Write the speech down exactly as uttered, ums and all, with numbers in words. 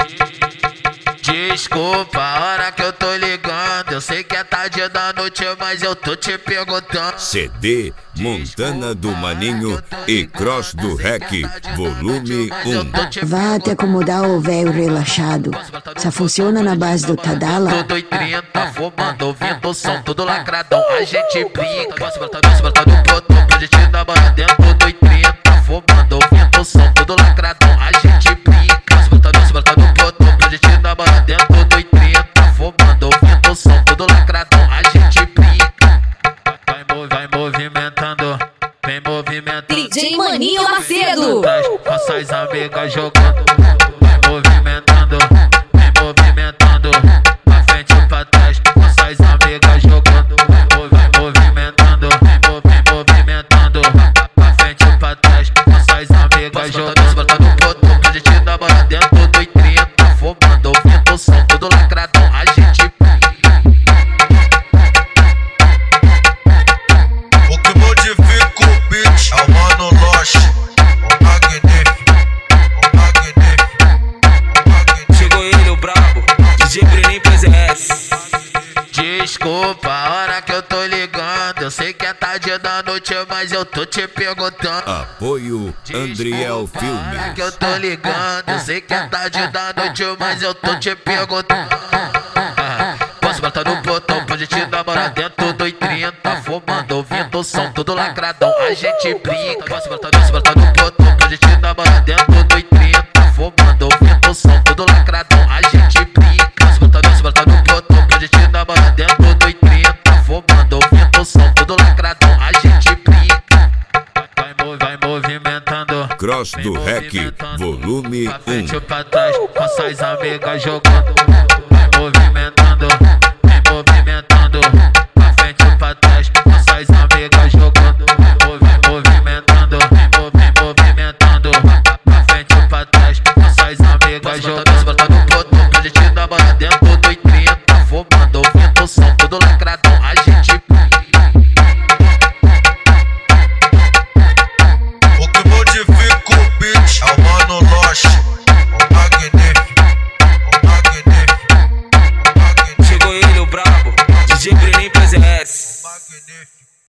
Desculpa a hora que eu tô ligando, eu sei que é tarde da noite, mas eu tô te perguntando. C D Montana do Maninho e Cross do Rec, volume um. Vá até acomodar o velho relaxado. Só funciona na base do Tadala. Tudo em trinta, fumando, ouvindo o som, tudo lacradão. A gente brinca, posso botar no botão pra gente namorar dentro. Tudo em trinta, fumando, ouvindo o som, tudo lacradão. A gente brinca, posso botar no botão pra gente namorar dentro. Tudo em trinta, fumando, ouvindo o som, tudo lacradão. A gente brinca. Vai, vai movimentando, vem movimentando. D J Maninho Macedo. Com suas amigas jogando. Vai movimentando, vem movimentando. Pra frente e pra trás, com suas amigas jogando. Vai movimentando, vem movimentando. Pra frente e pra trás, com suas amigas jogando. Botando no botão pra gente namorar dentro do trinta. Fumando, ouvindo o som, tudo lacradão. A gente o que modifica o beat é o Mano Loche, o magnífico, o magnífico, o magnífico. Chegou ele, o brabo, D J Breninho P Z S. Desculpa a hora que eu tô ligando, eu sei que é tarde da noite, mas eu tô te perguntando. Apoio Andriel Desculpa a hora Filmes. que eu tô ligando, eu sei que é tarde da noite, mas eu tô te perguntando. Posso botar no botão pra gente namorar dentro do trinta, fumando, ouvindo o som, tudo lacradão. A gente brinca. Posso botar no botão pra gente namorar dentro do trinta, fumando, ouvindo o som, tudo lacradão. A gente brinca. Posso botar no botão pra gente namorar dentro do trinta, fumando, ouvindo o som, tudo lacradão. A gente brinca. Vai, vai movimentando. Cross do Rec, volume Pra um. frente e pra trás, com suas amigas jogando. Vai movimentando.